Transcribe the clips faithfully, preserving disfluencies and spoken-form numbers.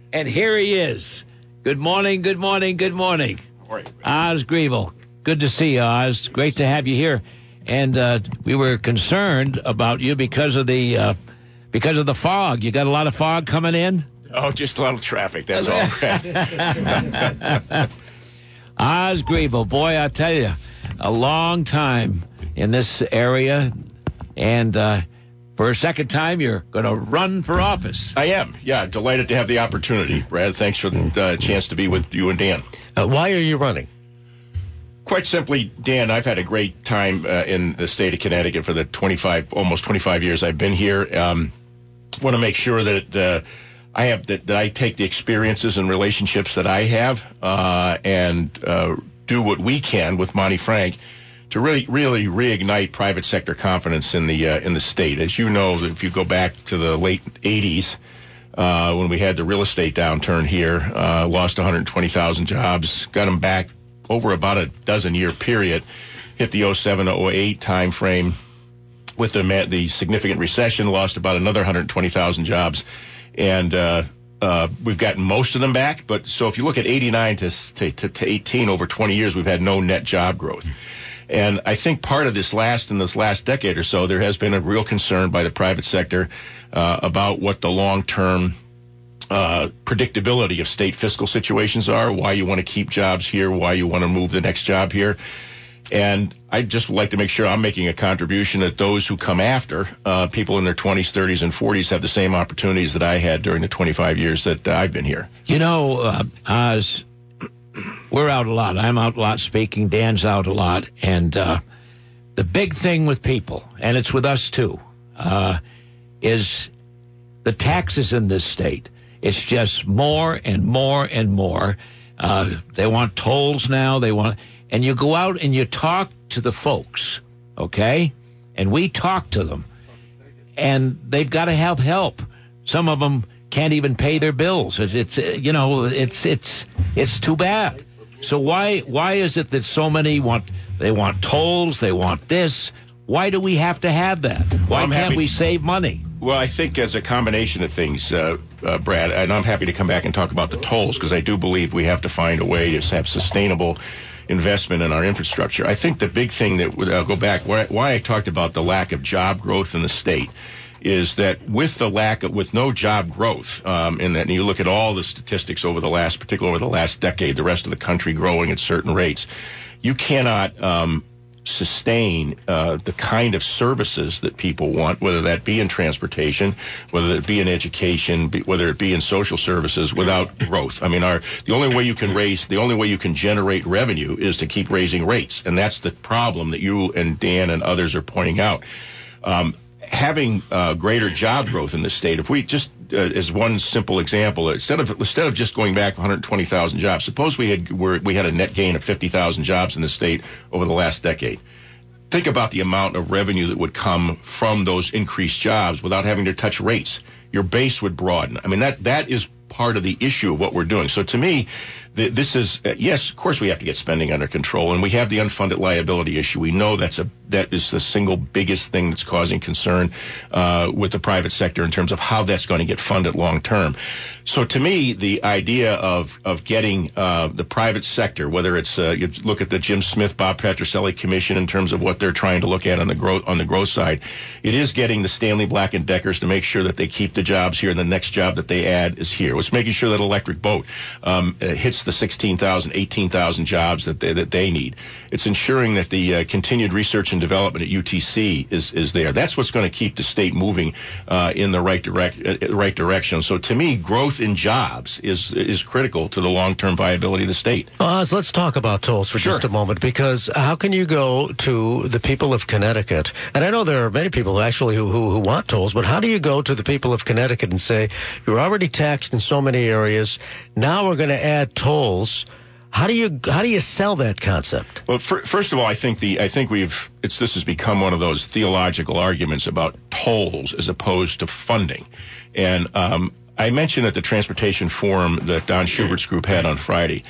And here he is. Good morning, good morning, good morning. How are you? Oz Griebel. Good to see you, Oz. Great to have you here. And uh, we were concerned about you because of the uh, because of the fog. You got a lot of fog coming in? Oh, just a lot of traffic, that's all. Oz Griebel, boy, I tell you, a long time in this area. And uh, for a second time, you're going to run for office. I am, yeah. Delighted to have the opportunity, Brad. Thanks for the uh, chance to be with you and Dan. Uh, why are you running? Quite simply, Dan, I've had a great time uh, in the state of Connecticut for the twenty-five, almost twenty-five years I've been here. Um, want to make sure that uh, I have that, that I take the experiences and relationships that I have uh, and uh, do what we can with Monty Frank to really, really reignite private sector confidence in the uh, in the state. As you know, if you go back to the late eighties, uh, when we had the real estate downturn here, uh, lost one hundred twenty thousand jobs, got them back over about a dozen-year period, hit the oh seven oh eight time frame with the, the significant recession, lost about another one hundred twenty thousand jobs, and uh, uh, we've gotten most of them back. But so if you look at eighty-nine to, to, to eighteen, over twenty years, we've had no net job growth. And I think part of this last, in this last decade or so, there has been a real concern by the private sector uh, about what the long-term uh, predictability of state fiscal situations are, why you want to keep jobs here, why you want to move the next job here. And I'd just like to make sure I'm making a contribution that those who come after, uh, people in their twenties, thirties, and forties, have the same opportunities that I had during the twenty-five years that uh, I've been here. You know, uh, Oz, we're out a lot. I'm out a lot speaking. Dan's out a lot. And uh, the big thing with people, and it's with us too, uh, is the taxes in this state. It's just more and more and more. Uh, they want tolls now. They want, and you go out and you talk to the folks, okay? And we talk to them, and they've got to have help. Some of them can't even pay their bills. It's, it's you know, it's it's it's too bad. So why why is it that so many want they want tolls, they want this? Why do we have to have that? Why well, can't happy- we save money? Well, I think as a combination of things, uh, uh, Brad, and I'm happy to come back and talk about the tolls, because I do believe we have to find a way to have sustainable investment in our infrastructure. I think the big thing that would uh, go back, why, why I talked about the lack of job growth in the state, is that with the lack of, with no job growth, um, and that and you look at all the statistics over the last, particularly over the last decade, the rest of the country growing at certain rates, you cannot um, sustain uh, the kind of services that people want, whether that be in transportation, whether it be in education, be, whether it be in social services, without growth. I mean, our the only way you can raise, the only way you can generate revenue is to keep raising rates, and that's the problem that you and Dan and others are pointing out. Um, having uh, greater job growth in the state, if we just, uh, as one simple example, instead of instead of just going back one hundred twenty thousand jobs, suppose we had were, we had a net gain of fifty thousand jobs in the state over the last decade. Think about the amount of revenue that would come from those increased jobs without having to touch rates. Your base would broaden. I mean, that that is part of the issue of what we're doing. So to me, the, this is, uh, yes, of course we have to get spending under control, and we have the unfunded liability issue. We know that's a that is the single biggest thing that's causing concern uh, with the private sector in terms of how that's going to get funded long term. So to me, the idea of of getting uh, the private sector, whether it's uh, you look at the Jim Smith, Bob Petroselli Commission in terms of what they're trying to look at on the growth on the growth side, it is getting the Stanley Black and Deckers to make sure that they keep the jobs here, and the next job that they add is here. It's making sure that Electric Boat um, hits the sixteen thousand, eighteen thousand jobs that they, that they need. It's ensuring that the uh, continued research and development at U T C is is there. That's what's going to keep the state moving uh, in the right direct uh, right direction. So to me, growth in jobs is is critical to the long-term viability of the state. Oz, let's talk about tolls for Sure. just a moment, because how can you go to the people of Connecticut, and I know there are many people actually who, who, who want tolls, but how do you go to the people of Connecticut and say, you're already taxed in so many areas, now we're going to add tolls? How do you how do you sell that concept? Well, for, first of all, I think the I think we've it's this has become one of those theological arguments about tolls as opposed to funding, and um, I mentioned at the Transportation Forum that Don Schubert's group had on Friday.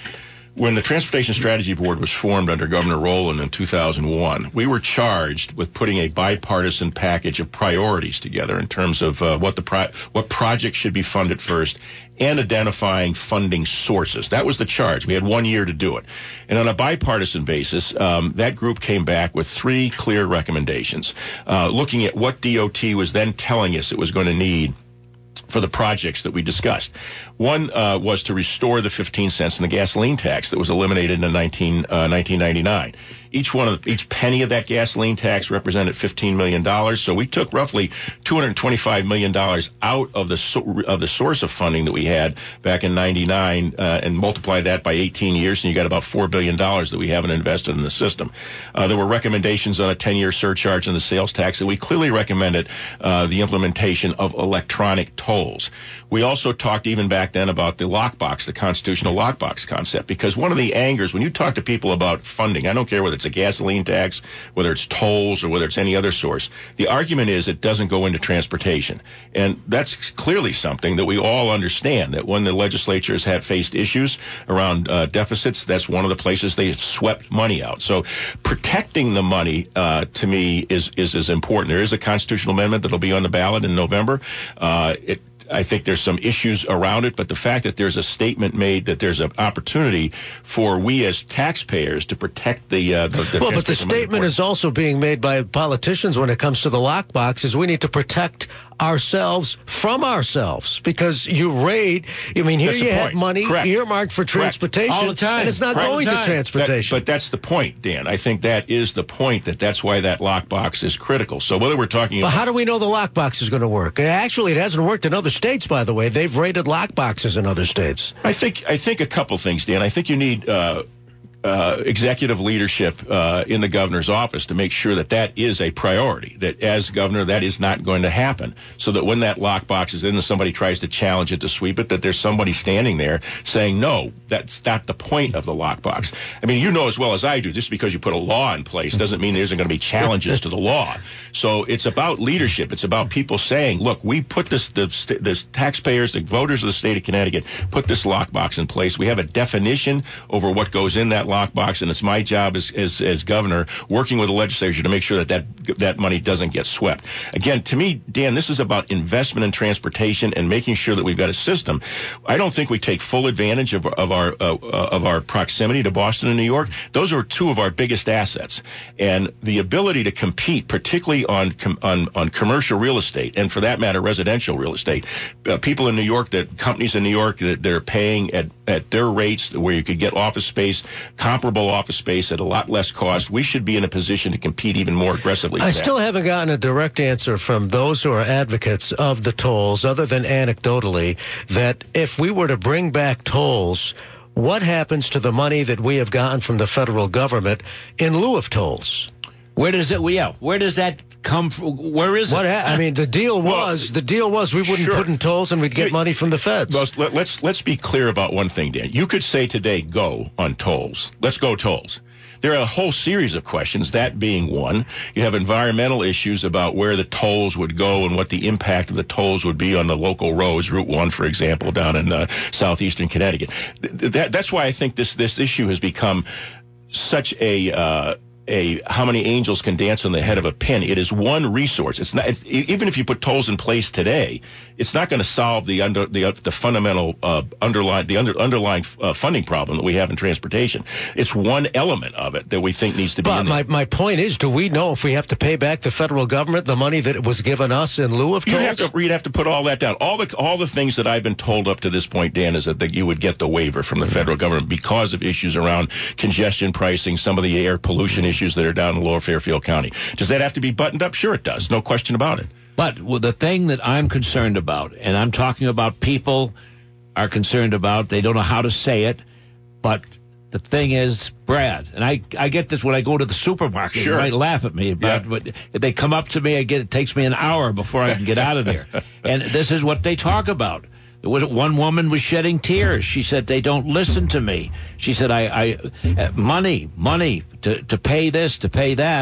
When the Transportation Strategy Board was formed under Governor Rowland in two thousand one, we were charged with putting a bipartisan package of priorities together in terms of uh, what the pro- what projects should be funded first and identifying funding sources. That was the charge. We had one year to do it. And on a bipartisan basis, um, that group came back with three clear recommendations, uh, looking at what D O T was then telling us it was going to need for the projects that we discussed. One uh, was to restore the fifteen cents in the gasoline tax that was eliminated in nineteen, uh, nineteen ninety-nine. Each one of each penny of that gasoline tax represented fifteen million dollars. So we took roughly two hundred twenty-five million dollars out of the so, of the source of funding that we had back in ninety-nine uh, and multiplied that by eighteen years, and you got about four billion dollars that we haven't invested in the system. Uh, there were recommendations on a ten-year surcharge on the sales tax, and we clearly recommended uh, the implementation of electronic tolls. We also talked even back then about the lockbox, the constitutional lockbox concept, because one of the angers when you talk to people about funding, I don't care whether it's a gasoline tax, whether it's tolls, or whether it's any other source, the argument is it doesn't go into transportation. And that's clearly something that we all understand, that when the legislature has had faced issues around uh, deficits, that's one of the places they have swept money out. So protecting the money, uh, to me, is, is as important. There is a constitutional amendment that will be on the ballot in November. Uh, it I think there's some issues around it, but the fact that there's a statement made that there's an opportunity for we as taxpayers to protect the, uh, the, the well, but the statement is also being made by politicians when it comes to the lockbox is we need to protect ourselves from ourselves, because you raid. I mean, here that's you have money Correct. earmarked for transportation, all the time, and it's not Correct. going to transportation. That, but that's the point, Dan. I think that is the point. That that's why that lockbox is critical. So whether we're talking, but about, how do we know the lockbox is going to work? Actually, it hasn't worked in other states. By the way, they've raided lockboxes in other states. I think I think a couple things, Dan. I think you need. Uh, Uh, executive leadership uh, in the governor's office to make sure that that is a priority, that as governor that is not going to happen, so that when that lockbox is in and somebody tries to challenge it to sweep it, that there's somebody standing there saying, no, that's not the point of the lockbox. I mean, you know as well as I do, just because you put a law in place doesn't mean there isn't going to be challenges to the law. So it's about leadership. It's about people saying, look, we put this, the, the taxpayers, the voters of the state of Connecticut put this lockbox in place. We have a definition over what goes in that lockbox, and it's my job as, as as governor, working with the legislature to make sure that, that that money doesn't get swept. Again, to me, Dan, this is about investment in transportation and making sure that we've got a system. I don't think we take full advantage of, of our uh, of our proximity to Boston and New York. Those are two of our biggest assets, and the ability to compete, particularly on com- on on commercial real estate, and for that matter, residential real estate. Uh, people in New York, that companies in New York that they're paying at at their rates where you could get office space, comparable office space at a lot less cost. We should be in a position to compete even more aggressively. I for still that. haven't gotten a direct answer from those who are advocates of the tolls, other than anecdotally, that if we were to bring back tolls, what happens to the money that we have gotten from the federal government in lieu of tolls? Where does it? Yeah, where does that come from? Where is it? What ha- I mean, the deal was well, the deal was we wouldn't sure. put in tolls and we'd get money from the feds. Well, let, let's let's be clear about one thing, Dan. You could say today, go on tolls. Let's go tolls. There are a whole series of questions, that being one. You have environmental issues about where the tolls would go and what the impact of the tolls would be on the local roads, Route one, for example, down in uh, southeastern Connecticut. Th- that, that's why I think this, this issue has become such a... Uh, A, how many angels can dance on the head of a pin. It is one resource. It's not. It's, even if you put tolls in place today, it's not going to solve the under the uh, the fundamental uh, underlying the under, underlying uh, funding problem that we have in transportation. It's one element of it that we think needs to be. But in there. my my point is, do we know if we have to pay back the federal government the money that was given us in lieu of tolls? You'd have to, you'd have to put all that down. All the all the things that I've been told up to this point, Dan, is that, that you would get the waiver from the federal government because of issues around congestion pricing, some of the air pollution issues that are down in Lower Fairfield County. Does that have to be buttoned up? Sure it does. No question about it. But well, the thing that I'm concerned about, and I'm talking about people are concerned about, they don't know how to say it, but the thing is, Brad, and I, I get this when I go to the supermarket. Sure. You might laugh at me, but, Yeah. but if they come up to me, I get it takes me an hour before I can get out of there. And this is what they talk about. There was one woman was shedding tears. She said, they don't listen to me. She said, I, I uh, money, money to, to pay this, to pay that.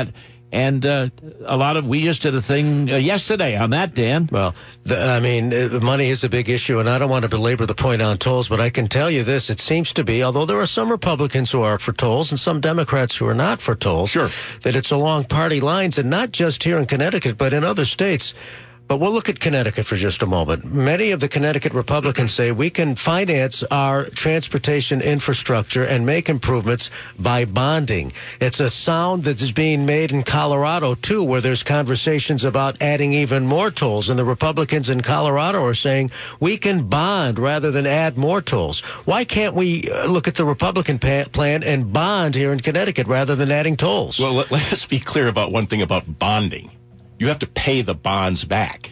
And uh, a lot of, we just did a thing uh, yesterday on that, Dan. Well, the, I mean, uh, money is a big issue, and I don't want to belabor the point on tolls, but I can tell you this, it seems to be, although there are some Republicans who are for tolls and some Democrats who are not for tolls, sure, that it's along party lines, and not just here in Connecticut, but in other states. But we'll look at Connecticut for just a moment. Many of the Connecticut Republicans say we can finance our transportation infrastructure and make improvements by bonding. It's a sound that is being made in Colorado, too, where there's conversations about adding even more tolls. And the Republicans in Colorado are saying we can bond rather than add more tolls. Why can't we look at the Republican pa- plan and bond here in Connecticut rather than adding tolls? Well, let, let us be clear about one thing about bonding. You have to pay the bonds back.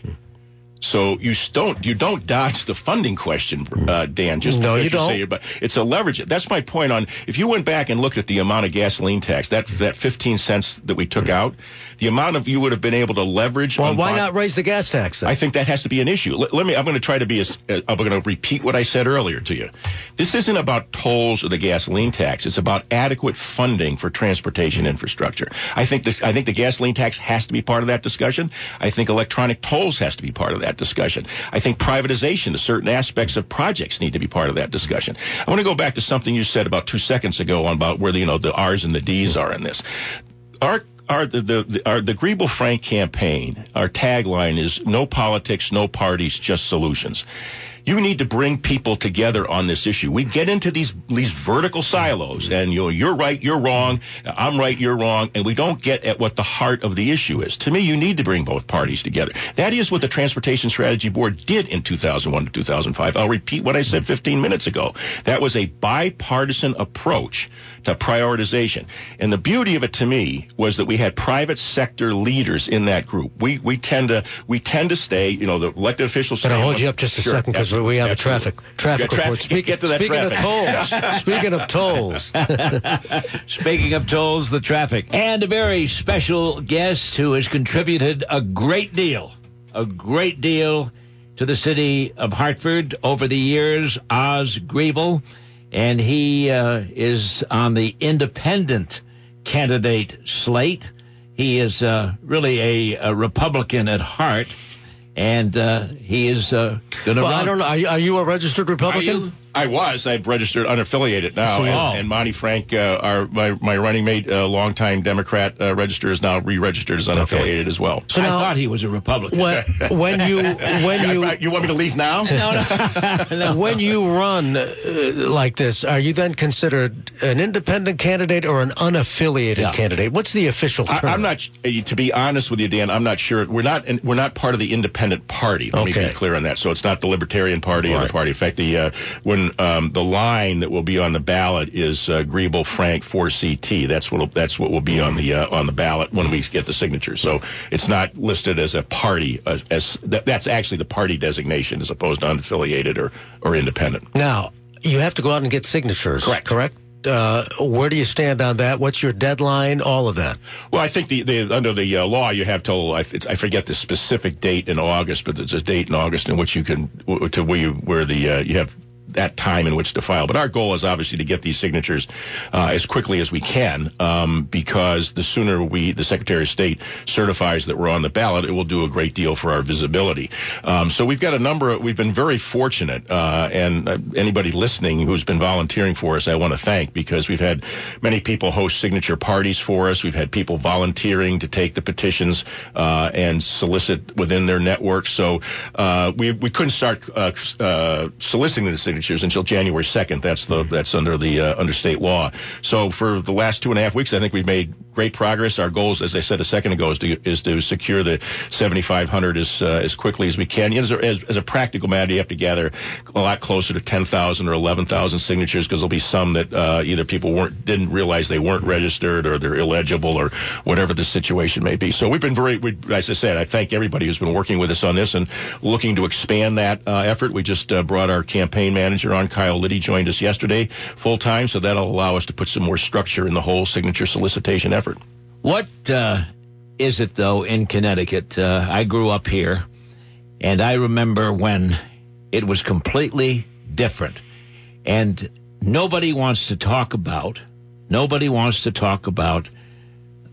So you don't you don't dodge the funding question, uh, Dan. Just no, you, you don't. Say, but it's a leverage. That's my point. On if you went back and looked at the amount of gasoline tax, that that fifteen cents that we took out, the amount of you would have been able to leverage. Well, on why bond- not raise the gas tax then? I think that has to be an issue. Let, let me. I'm going to try to be as. Uh, I'm going to repeat what I said earlier to you. This isn't about tolls or the gasoline tax. It's about adequate funding for transportation infrastructure. I think this. I think the gasoline tax has to be part of that discussion. I think electronic tolls has to be part of that discussion. I think privatization of certain aspects of projects need to be part of that discussion. I want to go back to something you said about two seconds ago on about where the, you know, the R's and the D's are in this. Our Our, the, the, our, the Griebel-Frank campaign, our tagline is no politics, no parties, just solutions. You need to bring people together on this issue. We get into these these vertical silos, and you know, you're right, you're wrong, I'm right, you're wrong, and we don't get at what the heart of the issue is. To me, you need to bring both parties together. That is what the Transportation Strategy Board did in two thousand one to two thousand five. I'll repeat what I said fifteen minutes ago. That was a bipartisan approach to prioritization. And the beauty of it to me was that we had private sector leaders in that group. We we tend to we tend to stay, you know, the elected officials. Can I hold you up just a sure, second because we have absolutely. a traffic traffic yeah, report. Traffic, Speak, get to that speaking traffic. of tolls, speaking of tolls. Speaking of tolls, the traffic. And a very special guest who has contributed a great deal, a great deal to the city of Hartford over the years, Oz Griebel. And he uh, is on the independent candidate slate. He is uh, really a, a Republican at heart, and uh, he is uh, going to Well, run. I don't know. Are you, are you a registered Republican? I was. I've registered unaffiliated now. So, and, oh. and Monty Frank, uh, our, my, my running mate, uh, longtime Democrat, uh, register is now re-registered as unaffiliated Okay. as well. So I now, thought he was a Republican. when, when you when you you want me to leave now? no, no, no. when you run uh, like this, are you then considered an independent candidate or an unaffiliated Yeah. candidate? What's the official term? I, I'm not. To be honest with you, Dan, I'm not sure. We're not. We're not part of the independent party. Let Okay. me be clear on that. So it's not the Libertarian Party or Right. the party. In fact, the uh, when um, the line that will be on the ballot is uh, Griebel Frank four C T. That's what that's what will be on the uh, on the ballot when we get the signatures. So it's not listed as a party. Uh, as that, that's actually the party designation as opposed to unaffiliated or or independent. Now, you have to go out and get signatures. Correct. Correct. Uh, where do you stand on that? What's your deadline? All of that. Well, I think the, the under the uh, law you have till I, it's, I forget the specific date in August, but there's a date in August in which you can to where you where the uh, you have that time in which to file. But our goal is obviously to get these signatures uh, as quickly as we can, um, because the sooner we, the Secretary of State, certifies that we're on the ballot, it will do a great deal for our visibility. Um, so we've got a number of, we've been very fortunate, uh, and uh, anybody listening who's been volunteering for us, I want to thank, because we've had many people host signature parties for us. We've had people volunteering to take the petitions uh, and solicit within their network. So uh, we we couldn't start uh, uh, soliciting the signatures until January second. That's the that's under the uh, under state law. So for the last two and a half weeks, I think we've made great progress. Our goals, as I said a second ago, is to is to secure the seventy-five hundred as uh, as quickly as we can. As a, as, as a practical matter, you have to gather a lot closer to ten thousand or eleven thousand signatures, because there'll be some that uh, either people weren't didn't realize they weren't registered, or they're illegible, or whatever the situation may be. So we've been very, we, as I said, I thank everybody who's been working with us on this and looking to expand that uh, effort. We just uh, brought our campaign manager on. Kyle Liddy joined us yesterday full time, so that'll allow us to put some more structure in the whole signature solicitation effort. What uh, is it, though, in Connecticut? Uh, I grew up here, and I remember when it was completely different. And nobody wants to talk about, nobody wants to talk about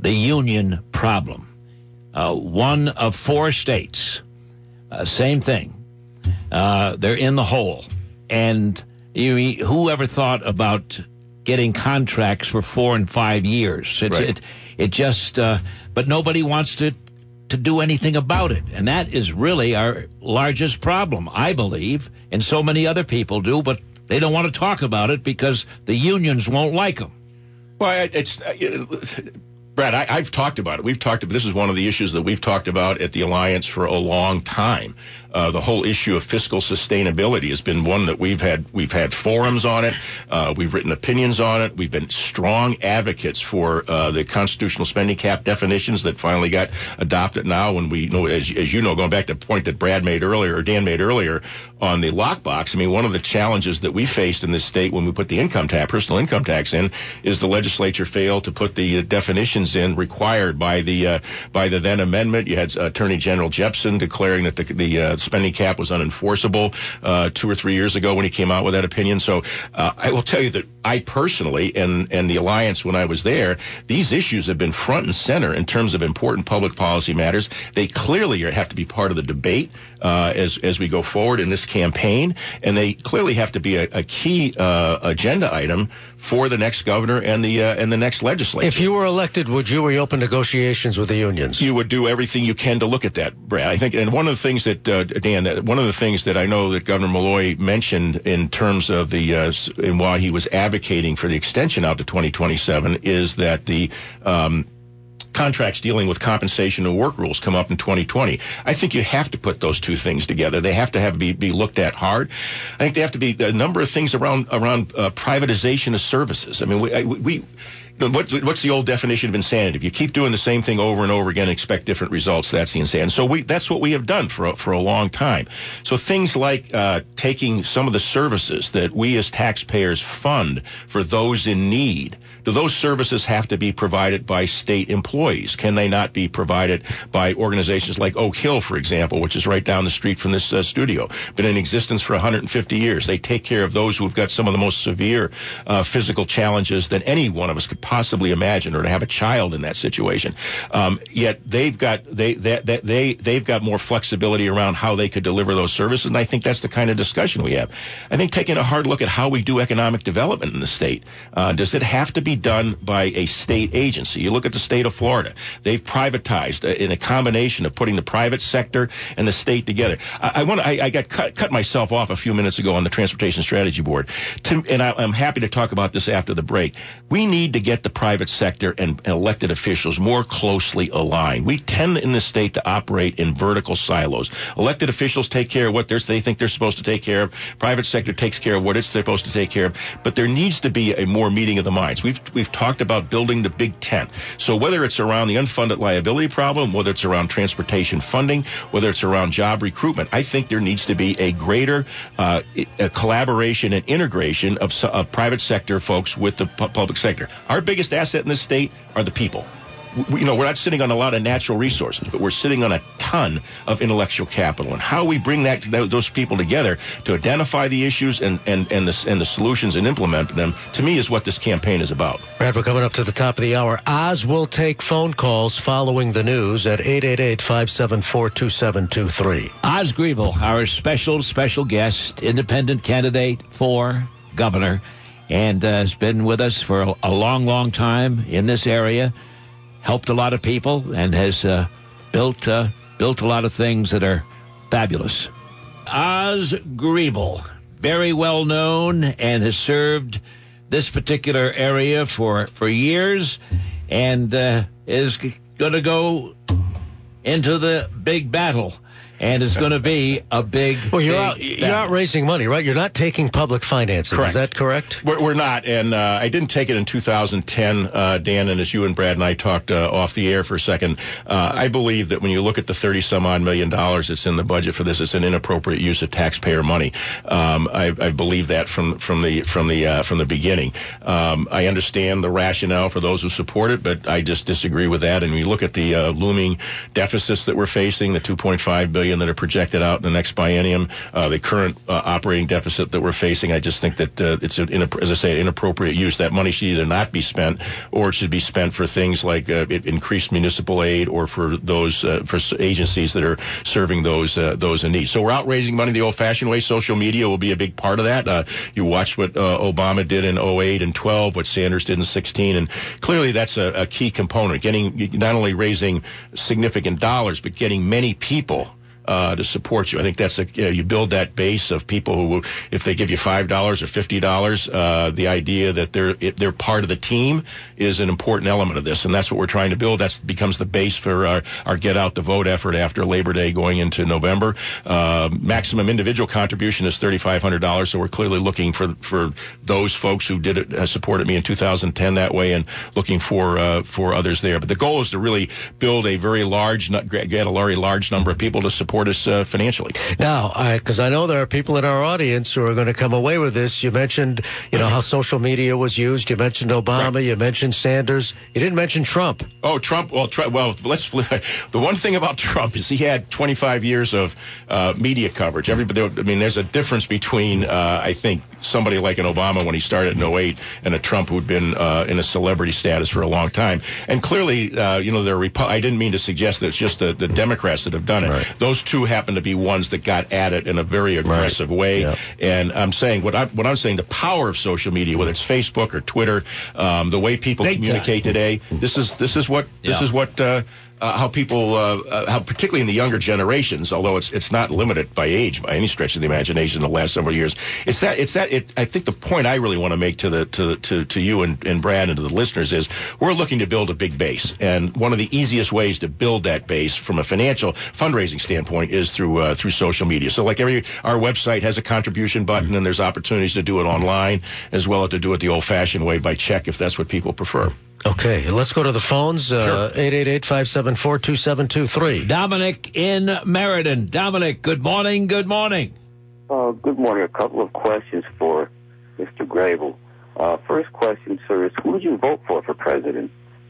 the union problem. Uh, one of four states, uh, same thing. Uh, they're in the hole. And you, who ever thought about getting contracts for four and five years? It's, right. It, it just, uh, but nobody wants to, to do anything about it. And that is really our largest problem, I believe, and so many other people do, but they don't want to talk about it because the unions won't like them. Well, it's... Uh, Brad, I, I've talked about it. We've talked about, this is one of the issues that we've talked about at the Alliance for a long time. Uh, the whole issue of fiscal sustainability has been one that we've had, we've had forums on it. Uh, we've written opinions on it. We've been strong advocates for, uh, the constitutional spending cap definitions that finally got adopted now when we know, as, as you know, going back to the point that Brad made earlier, or Dan made earlier on the lockbox. I mean, one of the challenges that we faced in this state when we put the income tax, personal income tax in, is the legislature failed to put the uh, definitions in required by the, uh, by the then amendment. You had uh, Attorney General Jepsen declaring that the, the, uh, spending cap was unenforceable uh, two or three years ago when he came out with that opinion. So uh, I will tell you that I personally and, and the Alliance, when I was there, these issues have been front and center in terms of important public policy matters. They clearly have to be part of the debate uh, as as we go forward in this campaign, and they clearly have to be a, a key uh, agenda item for the next governor and the uh, and the next legislature. If you were elected, would you reopen negotiations with the unions? You would do everything you can to look at that, Brad. I think, and one of the things that uh, Dan, that one of the things that I know that Governor Malloy mentioned in terms of the uh, and why he was advocating for the extension out to twenty twenty-seven is that the um, contracts dealing with compensation and work rules come up in twenty twenty. I think you have to put those two things together. They have to have be, be looked at hard. I think they have to be a number of things around around uh, privatization of services. I mean, we. I, we What, what's the old definition of insanity? If you keep doing the same thing over and over again and expect different results, that's the insanity. So we, that's what we have done for a, for a long time. So things like uh, taking some of the services that we as taxpayers fund for those in need, do those services have to be provided by state employees? Can they not be provided by organizations like Oak Hill, for example, which is right down the street from this uh, studio, been in existence for one hundred fifty years? They take care of those who've got some of the most severe uh, physical challenges that any one of us could possibly imagine, or to have a child in that situation. Um, yet they've got they that they, they they've got more flexibility around how they could deliver those services, and I think that's the kind of discussion we have. I think taking a hard look at how we do economic development in the state. Uh, does it have to be done by a state agency? You look at the state of Florida; they've privatized in a combination of putting the private sector and the state together. I, I want I, I got cut cut myself off a few minutes ago on the Transportation Strategy Board, to, and I, I'm happy to talk about this after the break. We need to get the private sector and elected officials more closely aligned. We tend in this state to operate in vertical silos. Elected officials take care of what they're, they think they're supposed to take care of. Private sector takes care of what it's supposed to take care of. But there needs to be a more meeting of the minds. We've we've talked about building the big tent. So whether it's around the unfunded liability problem, whether it's around transportation funding, whether it's around job recruitment, I think there needs to be a greater uh, a collaboration and integration of, of private sector folks with the pu- public sector. Our biggest asset in this state are the people. We, you know, we're not sitting on a lot of natural resources, but we're sitting on a ton of intellectual capital. And how we bring that those people together to identify the issues and and and the and the solutions and implement them, to me, is what this campaign is about. Brad, we're coming up to the top of the hour. Oz will take phone calls following the news at eight eight eight, five seven four, two seven two three. Oz Griebel, our special special guest, independent candidate for governor, and uh, has been with us for a, a long, long time in this area, helped a lot of people, and has uh, built uh, built a lot of things that are fabulous. Oz Griebel, very well known, and has served this particular area for, for years, and uh, is going to go into the big battle. And it's going to be a big, well, you're big out, you're out raising money, right? You're not taking public financing. Correct. Is that correct? We're, we're not, and uh, I didn't take it in two thousand ten, uh, Dan, and as you and Brad and I talked uh, off the air for a second, uh, I believe that when you look at the thirty-some-odd million dollars that's in the budget for this, it's an inappropriate use of taxpayer money. Um, I, I believe that from from the from the uh, from the beginning. Um, I understand the rationale for those who support it, but I just disagree with that. And when you look at the uh, looming deficits that we're facing, the two point five billion billion dollars that are projected out in the next biennium. Uh, the current uh, operating deficit that we're facing, I just think that uh, it's, an, as I say, inappropriate use. That money should either not be spent, or it should be spent for things like uh, increased municipal aid, or for those uh, for agencies that are serving those uh, those in need. So we're out raising money the old-fashioned way. Social media will be a big part of that. Uh, you watch what uh, Obama did in oh eight and twelve, what Sanders did in sixteen, and clearly that's a, a key component. Getting not only raising significant dollars, but getting many people Uh, to support you. I think that's a, you know, you build that base of people who, if they give you five dollars or fifty dollars, uh, the idea that they're, it, they're part of the team is an important element of this. And that's what we're trying to build. That becomes the base for our, our get out the vote effort after Labor Day going into November. Uh, maximum individual contribution is thirty-five hundred dollars. So we're clearly looking for, for those folks who did it, uh, supported me in two thousand ten that way, and looking for, uh, for others there. But the goal is to really build a very large, get a very large number of people to support us uh, financially. Now, because I, I know there are people in our audience who are going to come away with this. You mentioned, you know, how social media was used. You mentioned Obama. Right. You mentioned Sanders. You didn't mention Trump. Oh, Trump. Well, Trump, well, let's. The one thing about Trump is he had twenty-five years of uh, media coverage. Everybody, I mean, there's a difference between, uh, I think, somebody like an Obama when he started in oh eight and a Trump who'd been uh, in a celebrity status for a long time. And clearly, uh, you know, the Repu- I didn't mean to suggest that it's just the, the Democrats that have done it. Right. Those two happen to be ones that got at it in a very aggressive right. way. Yep. And I'm saying what I'm what I'm saying the power of social media, whether it's Facebook or Twitter, um, the way people Big communicate time. today. This is this is what this yeah. is what. Uh, Uh, how people, uh, uh, how particularly in the younger generations, although it's it's not limited by age by any stretch of the imagination in the last several years, it's that it's that it. I think the point I really want to make to the to to to you and, and Brad and to the listeners is we're looking to build a big base, and one of the easiest ways to build that base from a financial fundraising standpoint is through uh, through social media. So like every our website has a contribution button, mm-hmm. and there's opportunities to do it online as well as to do it the old-fashioned way by check if that's what people prefer. Okay, let's go to the phones. Uh, eight eight eight, five seven four, two seven two three. Dominic in Meriden. Dominic, good morning, good morning. Uh, good morning. A couple of questions for Mister Grable. Uh, first question, sir, is who did you vote for for president?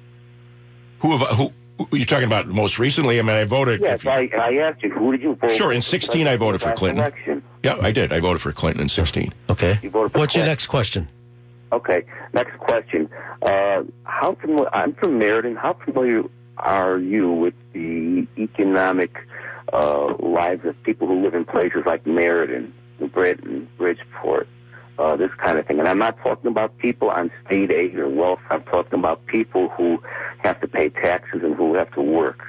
Who have who? Who are you talking about most recently? I mean, I voted. Yes, I, I asked you, who did you vote sure, for? Sure, in sixteen I voted for Clinton. Election? Yeah, I did. I voted for Clinton in sixteen. Okay. You voted for What's Clinton? your next question? Okay, next question. Uh, how familiar, I'm from Meriden. How familiar are you with the economic uh, lives of people who live in places like Meriden, Britain, Bridgeport, uh, this kind of thing? And I'm not talking about people on state aid or wealth. I'm talking about people who have to pay taxes and who have to work.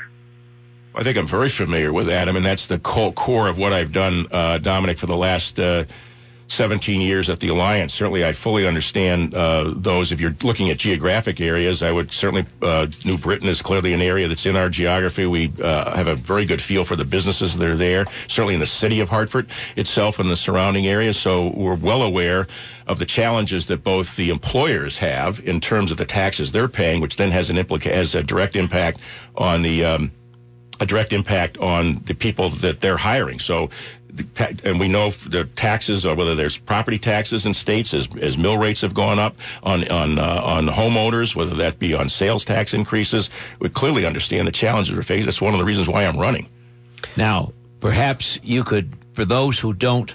I think I'm very familiar with that. I mean, that's the core of what I've done, uh, Dominic, for the last uh, seventeen years at the Alliance. Certainly, I fully understand uh, those. If you're looking at geographic areas, I would certainly, uh, New Britain is clearly an area that's in our geography. We uh, have a very good feel for the businesses that are there, certainly in the city of Hartford itself and the surrounding areas. So we're well aware of the challenges that both the employers have in terms of the taxes they're paying, which then has an implica- has a direct impact on the um, a direct impact on the people that they're hiring. So, and we know the taxes, or whether there's property taxes in states, as as mill rates have gone up on on uh, on homeowners, whether that be on sales tax increases, we clearly understand the challenges we're facing. That's one of the reasons why I'm running. Now, perhaps you could, for those who don't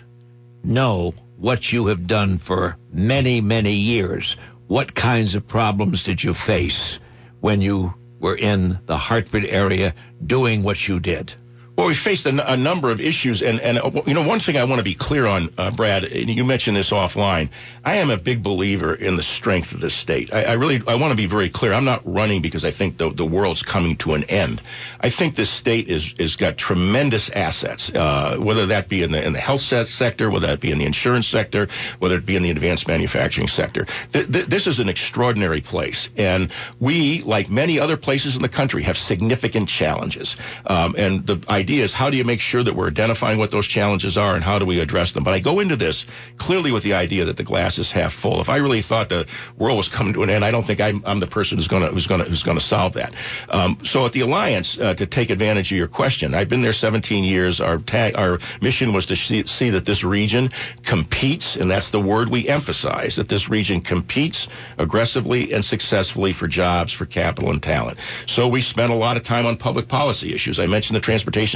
know what you have done for many, many years, what kinds of problems did you face when you were in the Hartford area doing what you did? Well, we faced a, n- a number of issues, and, and uh, you know, one thing I want to be clear on, uh, Brad, and you mentioned this offline, I am a big believer in the strength of this state. I, I really, I want to be very clear. I'm not running because I think the, the world's coming to an end. I think this state is is got tremendous assets, uh, whether that be in the in the health sector, whether that be in the insurance sector, whether it be in the advanced manufacturing sector. Th- th- this is an extraordinary place, and we, like many other places in the country, have significant challenges. Um, and the idea is, how do you make sure that we're identifying what those challenges are and how do we address them? But I go into this clearly with the idea that the glass is half full. If I really thought the world was coming to an end, I don't think I'm, I'm the person who's going to who's going to who's going to solve that. Um, so at the Alliance, uh, to take advantage of your question, I've been there seventeen years. Our tag, our mission was to see, see that this region competes, and that's the word we emphasize, that this region competes aggressively and successfully for jobs, for capital, and talent. So we spent a lot of time on public policy issues. I mentioned the transportation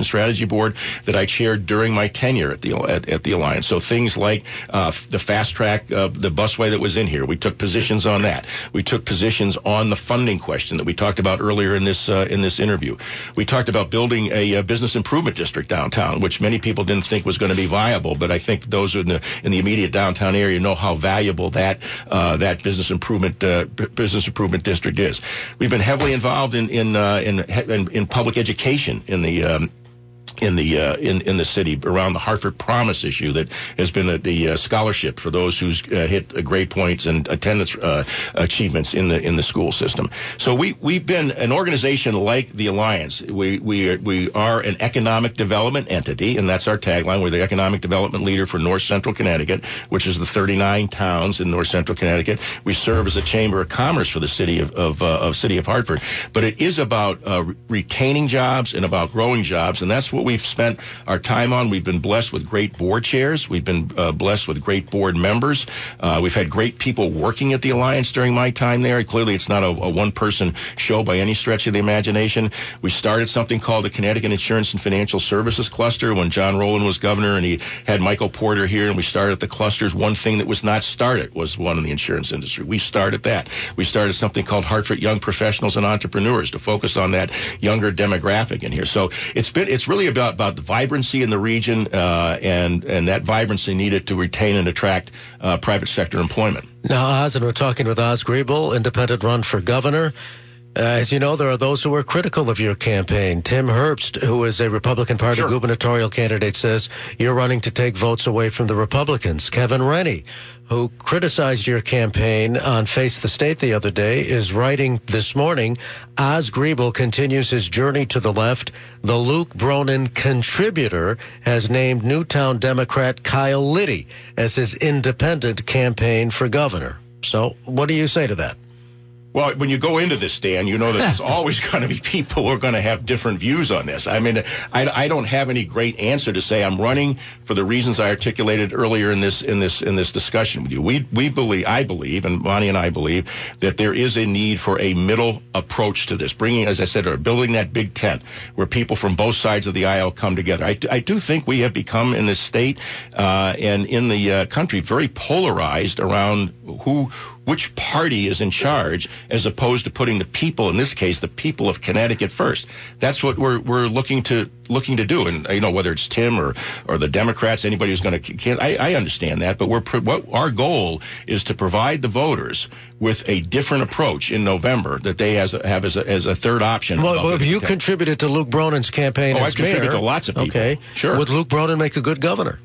Transportation Strategy Board that I chaired during my tenure at the at, at the Alliance. So things like uh, the fast track, uh, the busway that was in here, we took positions on that. We took positions on the funding question that we talked about earlier in this uh, in this interview. We talked about building a, a business improvement district downtown, which many people didn't think was going to be viable, but I think those in the in the immediate downtown area know how valuable that uh, that business improvement uh, b- business improvement district is. We've been heavily involved in in uh, in, in in public education in the um, in the uh, in in the city around the Hartford Promise issue that has been a, the uh, scholarship for those who's uh, hit uh, grade points and attendance uh, achievements in the in the school system. So we we've been an organization like the Alliance. We we are, we are an economic development entity, and that's our tagline. We're the economic development leader for North Central Connecticut, which is the thirty-nine towns in North Central Connecticut. We serve as a chamber of commerce for the city of of, uh, of city of Hartford, but it is about uh, retaining jobs and about growing jobs, and that's what we've spent our time on. We've been blessed with great board chairs. We've been uh, blessed with great board members. Uh, we've had great people working at the Alliance during my time there. Clearly, it's not a, a one-person show by any stretch of the imagination. We started something called the Connecticut Insurance and Financial Services Cluster when John Rowland was governor, and he had Michael Porter here, and we started the clusters. One thing that was not started was one in the insurance industry. We started that. We started something called Hartford Young Professionals and Entrepreneurs to focus on that younger demographic in here. So it's been it's really about, about the vibrancy in the region, uh, and, and that vibrancy needed to retain and attract uh, private sector employment. Now, Oz, and we're talking with Oz Griebel, independent run for governor. Uh, as you know, there are those who are critical of your campaign. Tim Herbst, who is a Republican Party Sure. gubernatorial candidate, says you're running to take votes away from the Republicans. Kevin Rennie, who criticized your campaign on Face the State the other day, is writing this morning, Oz Griebel continues his journey to the left. The Luke Bronin contributor has named Newtown Democrat Kyle Liddy as his independent campaign for governor. So what do you say to that? Well, when you go into this, Dan, you know that there's always going to be people who are going to have different views on this. I mean, I, I don't have any great answer to say. I'm running for the reasons I articulated earlier in this in this in this discussion with you. We we believe, I believe, and Monty and I believe that there is a need for a middle approach to this, bringing, as I said, or building that big tent where people from both sides of the aisle come together. I, I do think we have become in this state uh, and in the uh, country very polarized around who. Which party is in charge, as opposed to putting the people, in this case, the people of Connecticut first. That's what we're we're looking to looking to do. And you know, whether it's Tim or or the Democrats, anybody who's going to, I, I understand that. But we're what our goal is to provide the voters with a different approach in November that they has have as a, as a third option. Well, well you contributed to Luke Bronin's campaign. Oh, as I contributed mayor. to lots of people. Okay, sure. Would Luke Bronin make a good governor?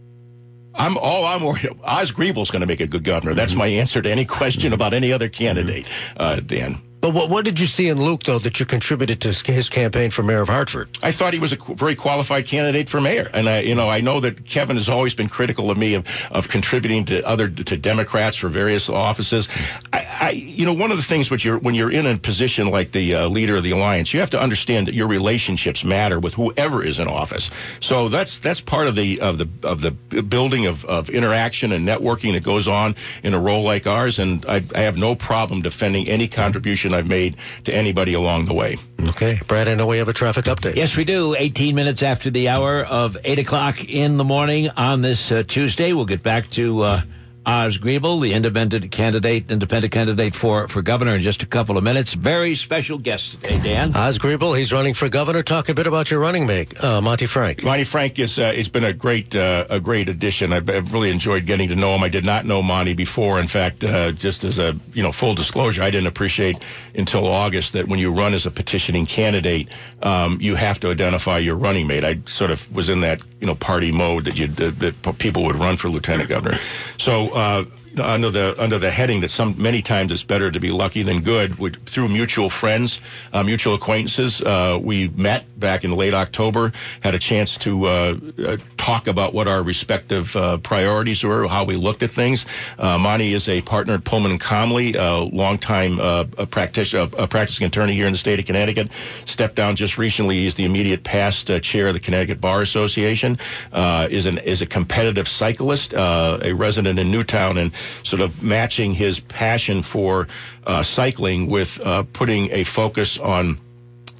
I'm all I'm worried. Oz Griebel's going to make a good governor. That's my answer to any question about any other candidate, uh, Dan. But what, what did you see in Luke, though, that you contributed to his campaign for mayor of Hartford? I thought he was a very qualified candidate for mayor, and I, you know, I know that Kevin has always been critical of me of, of contributing to other to Democrats for various offices. I, I, you know, one of the things when you're when you're in a position like the uh, leader of the Alliance, you have to understand that your relationships matter with whoever is in office. So that's that's part of the of the of the building of, of interaction and networking that goes on in a role like ours. And I, I have no problem defending any contribution I've made to anybody along the way. Okay. Brad, I know we have a traffic update. Yes, we do. eighteen minutes after the hour of eight o'clock in the morning on this uh, Tuesday. We'll get back to uh, Oz Griebel, the independent candidate, independent candidate for, for governor in just a couple of minutes. Very special guest today, Dan. Oz Griebel, he's running for governor. Talk a bit about your running mate, uh, Monty Frank. Monty Frank is uh, has been a great uh, a great addition. I've, I've really enjoyed getting to know him. I did not know Monty before. In fact, uh, just as a you know full disclosure, I didn't appreciate until August that when you run as a petitioning candidate, um, you have to identify your running mate. I sort of was in that you know party mode that you that, that people would run for lieutenant governor. So. Uh, under the under the heading that some many times it's better to be lucky than good. We, through mutual friends, uh, mutual acquaintances, uh, we met back in late October, had a chance to uh, uh, talk about what our respective uh, priorities were, how we looked at things. Uh, Monty is a partner at Pullman and Comley, a longtime uh, a practitioner, a practicing attorney here in the state of Connecticut. Stepped down just recently. He's the immediate past uh, chair of the Connecticut Bar Association. Uh, is an is a competitive cyclist, uh, a resident in Newtown, and sort of matching his passion for uh, cycling with uh, putting a focus on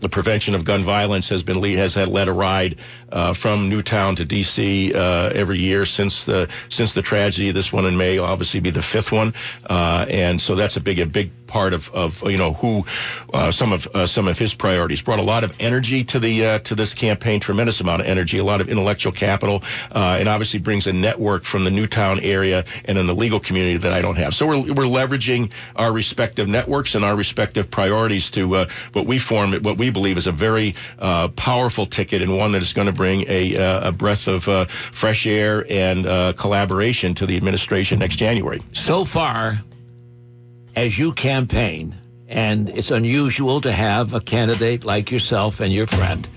the prevention of gun violence has been lead, has had led a ride uh, from Newtown to D C uh, every year since the since the tragedy. This one in May will obviously be the fifth one, uh, and so that's a big a big part of, of you know who uh, some of uh, some of his priorities. Brought a lot of energy to the uh, to this campaign, tremendous amount of energy, a lot of intellectual capital, uh, and obviously brings a network from the Newtown area and in the legal community that I don't have. So we're we're leveraging our respective networks and our respective priorities to uh, what we form what we believe is a very uh, powerful ticket, and one that is going to bring a uh, a breath of uh, fresh air and uh, collaboration to the administration next January. So far, as you campaign, and it's unusual to have a candidate like yourself and your friend,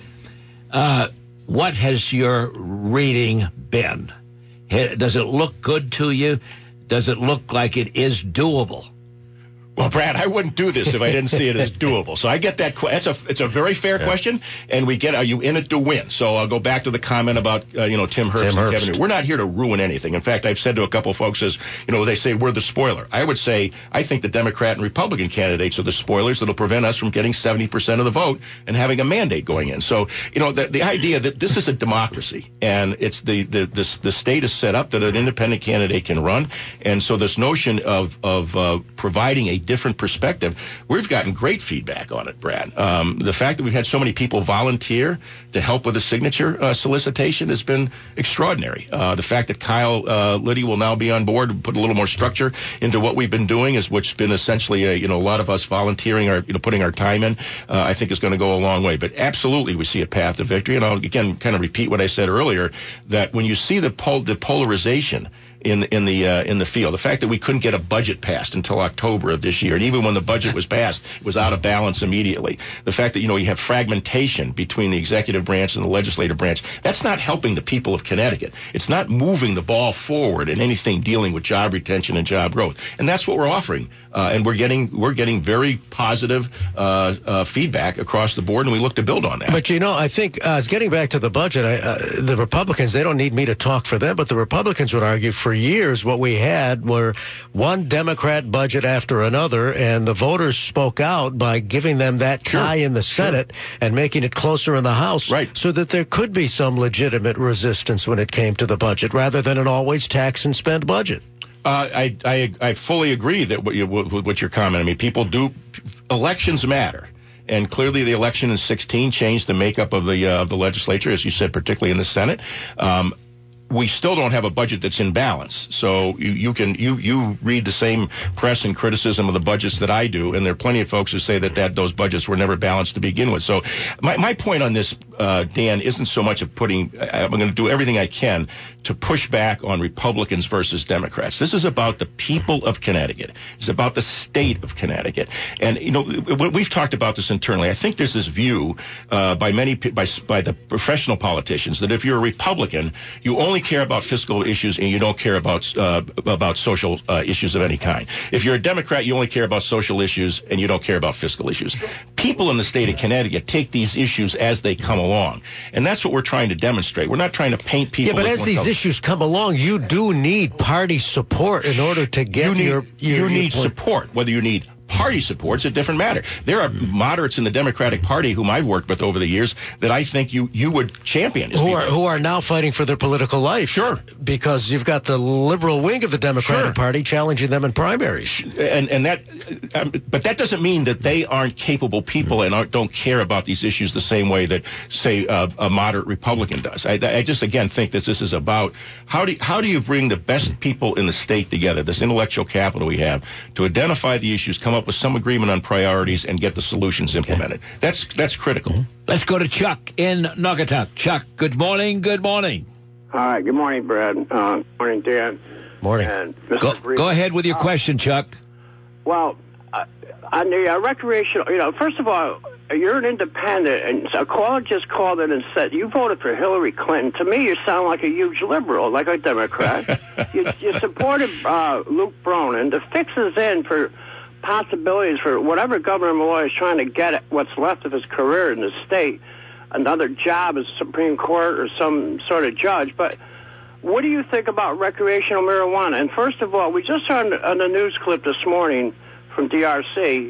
uh, what has your reading been? Does it look good to you? Does it look like it is doable? Well, Brad, I wouldn't do this if I didn't see it as doable. So I get that. It's a it's a very fair yeah. question, and we get, are you in it to win? So I'll go back to the comment about uh, you know Tim Herbst Tim and Herbst. Kevin. We're not here to ruin anything. In fact, I've said to a couple of folks, as you know, they say we're the spoiler. I would say I think the Democrat and Republican candidates are the spoilers that'll prevent us from getting seventy percent of the vote and having a mandate going in. So you know the the idea that this is a democracy and it's the the the, the state is set up that an independent candidate can run, and so this notion of of uh, providing a different perspective. We've gotten great feedback on it, Brad. Um, the fact that we've had so many people volunteer to help with the signature uh, solicitation has been extraordinary. Uh, the fact that Kyle uh, Liddy will now be on board and put a little more structure into what we've been doing, is which has been essentially a, you know a lot of us volunteering or you know putting our time in. Uh, I think is going to go a long way. But absolutely, we see a path to victory. And I'll again kind of repeat what I said earlier, that when you see the pol- the polarization in in the uh, in the field, the fact that we couldn't get a budget passed until October of this year, and even when the budget was passed, it was out of balance immediately. The fact that you know you have fragmentation between the executive branch and the legislative branch, that's not helping the people of Connecticut. It's not moving the ball forward in anything dealing with job retention and job growth, and that's what we're offering. Uh, and we're getting we're getting very positive uh, uh, feedback across the board, and we look to build on that. But you know, I think uh, getting back to the budget, I, uh, the Republicans, they don't need me to talk for them, but the Republicans would argue for years what we had were one Democrat budget after another, and the voters spoke out by giving them that tie sure. in the Senate sure. and making it closer in the House, right. so that there could be some legitimate resistance when it came to the budget, rather than an always tax and spend budget. Uh, I, I I fully agree that what you what your comment. I mean, people do elections matter, and clearly the election in sixteen changed the makeup of the uh, of the legislature, as you said, particularly in the Senate. Um, we still don't have a budget that's in balance. So you, you can you you read the same press and criticism of the budgets that I do, and there are plenty of folks who say that, that those budgets were never balanced to begin with. So my, my point on this, uh, Dan, isn't so much of putting, I'm going to do everything I can to push back on Republicans versus Democrats. This is about the people of Connecticut. It's about the state of Connecticut. And, you know, we've talked about this internally. I think there's this view uh, by many, by, by the professional politicians that if you're a Republican, you only care about fiscal issues and you don't care about uh, about social uh, issues of any kind. If you're a Democrat, you only care about social issues and you don't care about fiscal issues. People in the state of Connecticut take these issues as they come along, and that's what we're trying to demonstrate. We're not trying to paint people. Yeah, but as these issues come along, you do need party support in order to get you need, your, your you need your support. Whether you need party support's a different matter. There are moderates in the Democratic Party whom I've worked with over the years that I think you you would champion. Who are who are now fighting for their political life. Sure. Because you've got the liberal wing of the Democratic sure. Party challenging them in primaries. And and that, um, but that doesn't mean that they aren't capable people and aren't, don't care about these issues the same way that, say, uh, a moderate Republican does. I, I just again think that this is about how do how do you bring the best people in the state together, this intellectual capital we have, to identify the issues, come up with some agreement on priorities, and get the solutions implemented. Okay. That's that's critical. Mm-hmm. Let's go to Chuck in Naugatuck. Chuck, good morning. Good morning. Hi. Good morning, Brad. Uh, morning, Dan. Morning. And Mister Go, Breeden. go ahead with your uh, question, Chuck. Well, uh, on the uh, recreational, you know, first of all, you're an independent, and a caller just called in and said you voted for Hillary Clinton. To me, you sound like a huge liberal, like a Democrat. you, you supported uh, Luke Bronin. The fix is in for possibilities for whatever Governor Malloy is trying to get at what's left of his career in the state, another job as Supreme Court or some sort of judge. But what do you think about recreational marijuana? And first of all, we just heard on the news clip this morning from D R C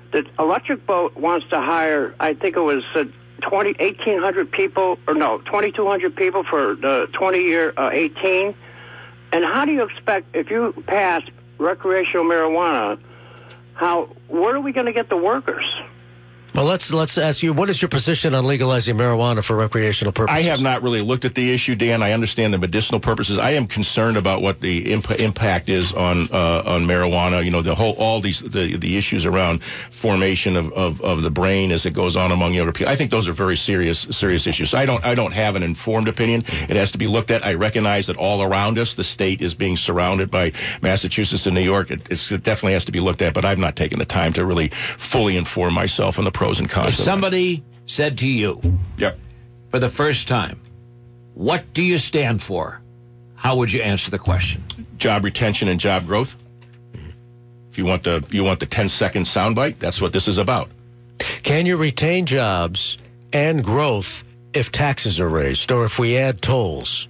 the Electric Boat wants to hire, I think it was uh, twenty, eighteen hundred people, or no, twenty-two hundred people for the twenty-year uh, eighteen. And how do you expect, if you pass recreational marijuana, how, where are we going to get the workers? Well, let's let's ask you, what is your position on legalizing marijuana for recreational purposes? I have not really looked at the issue, Dan. I understand the medicinal purposes. I am concerned about what the imp- impact is on uh, on marijuana. You know, the whole all these the the issues around formation of, of, of the brain as it goes on among younger people. I think those are very serious serious issues. So I don't I don't have an informed opinion. It has to be looked at. I recognize that all around us, the state is being surrounded by Massachusetts and New York. It, it's, it definitely has to be looked at. But I've not taken the time to really fully inform myself on the pros and cons. If somebody said to you, yep, for the first time, what do you stand for? How would you answer the question? Job retention and job growth. If you want the you want the ten second soundbite, that's what this is about. Can you retain jobs and growth if taxes are raised or if we add tolls?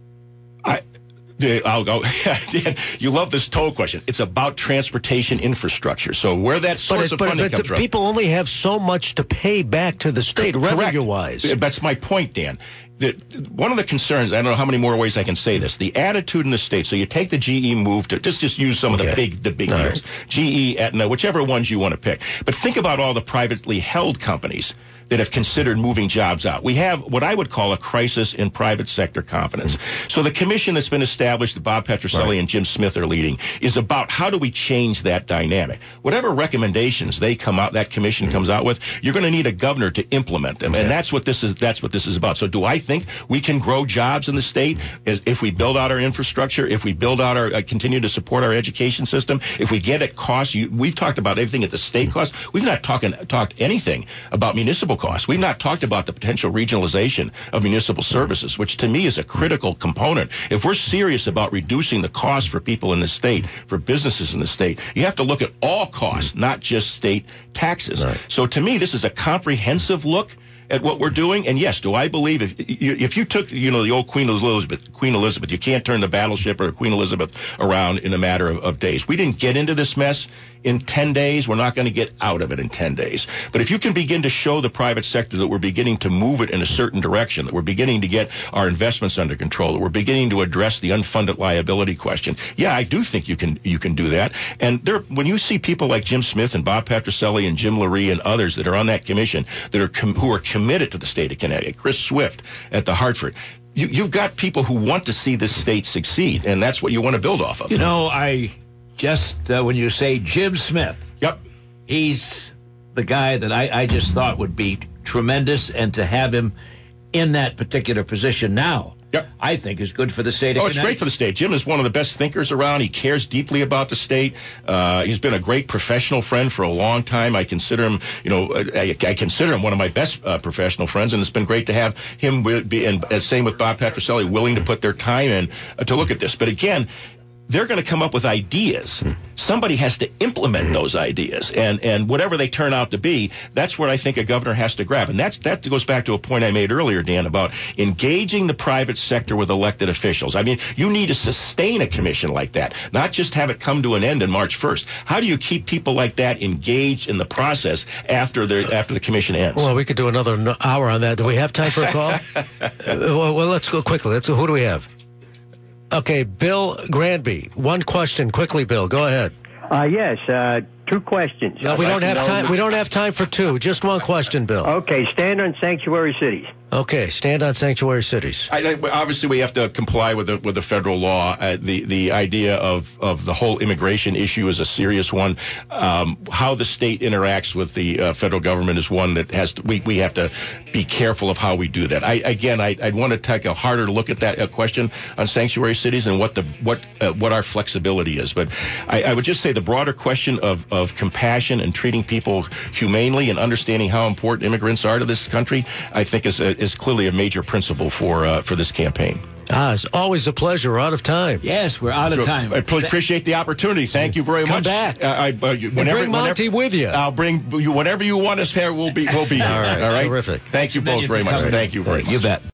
I. The, I'll go. Dan, you love this toll question. It's about transportation infrastructure. So where that source but, of but, funding but comes from. People only have so much to pay back to the state, Correct. revenue-wise. That's my point, Dan. The, one of the concerns, I don't know how many more ways I can say this, the attitude in the state, so you take the G E move to, just just use some of okay. the big the big all deals, right. G E, Aetna, whichever ones you want to pick. But think about all the privately held companies that have considered moving jobs out. We have what I would call a crisis in private sector confidence. Mm-hmm. So the commission that's been established that Bob Petroselli right. and Jim Smith are leading is about how do we change that dynamic. Whatever recommendations they come out, that commission mm-hmm. comes out with, you're going to need a governor to implement them. Okay. And that's what this is, that's what this is about. So do I think we can grow jobs in the state if we build out our infrastructure, if we build out our, uh, continue to support our education system, if we get at costs? You, we've talked about everything at the state cost. We've not talking, talked anything about municipal costs. We've not talked about the potential regionalization of municipal services, which to me is a critical component. If we're serious about reducing the cost for people in the state, for businesses in the state, you have to look at all costs, not just state taxes. Right. So to me, this is a comprehensive look at what we're doing. And yes, do I believe if you, if you took, you know, the old Queen Elizabeth, Queen Elizabeth, you can't turn the battleship or Queen Elizabeth around in a matter of, of days. We didn't get into this mess in ten days. We're not going to get out of it in ten days. But if you can begin to show the private sector that we're beginning to move it in a certain direction, that we're beginning to get our investments under control, that we're beginning to address the unfunded liability question, yeah, I do think you can you can do that. And there, when you see people like Jim Smith and Bob Petroselli and Jim Lurie and others that are on that commission that are com- who are committed to the state of Connecticut, Chris Swift at the Hartford, you, you've got people who want to see this state succeed, and that's what you want to build off of. You know, I just, uh, when you say Jim Smith, yep, he's the guy that I, I just thought would be tremendous, and to have him in that particular position now, yep, I think is good for the state of Oh, Connecticut. It's great for the state. Jim is one of the best thinkers around. He cares deeply about the state. Uh, he's been a great professional friend for a long time. I consider him, you know, I, I consider him one of my best uh, professional friends, and it's been great to have him be, and, and same with Bob Petroselli, willing to put their time in uh, to look at this. But again, they're going to come up with ideas. Somebody has to implement those ideas, and and whatever they turn out to be, that's where I think a governor has to grab. And that's that goes back to a point I made earlier, Dan, about engaging the private sector with elected officials. I mean, you need to sustain a commission like that, not just have it come to an end on March first. How do you keep people like that engaged in the process after the after the commission ends? Well, we could do another hour on that. Do we have time for a call? uh, well, well, let's go quickly. Let's. Who do we have? Okay, Bill Granby. One question, quickly, Bill. Go ahead. Uh, yes, uh, two questions. No, we don't have time. We don't have time for two. Just one question, Bill. Okay, stand on sanctuary cities. Okay, stand on sanctuary cities. I, I, obviously, we have to comply with the with the federal law. Uh, the the idea of, of the whole immigration issue is a serious one. Um, how the state interacts with the uh, federal government is one that has to, we we have to be careful of how we do that. I again, I, I'd want to take a harder look at that uh, question on sanctuary cities and what the what uh, what our flexibility is. But I, I would just say the broader question of of compassion and treating people humanely and understanding how important immigrants are to this country, I think is a, is clearly a major principle for uh, for this campaign. Ah, it's always a pleasure. We're out of time. Yes, we're out of so, time. I appreciate the opportunity. Thank you very Come much. back. Uh, I, uh, you, whenever, bring Monty whenever, with you. I'll bring you whenever you want us here. We'll be we'll be here. All right. All right. Terrific. Thank you both very much. Thank you very much. You bet.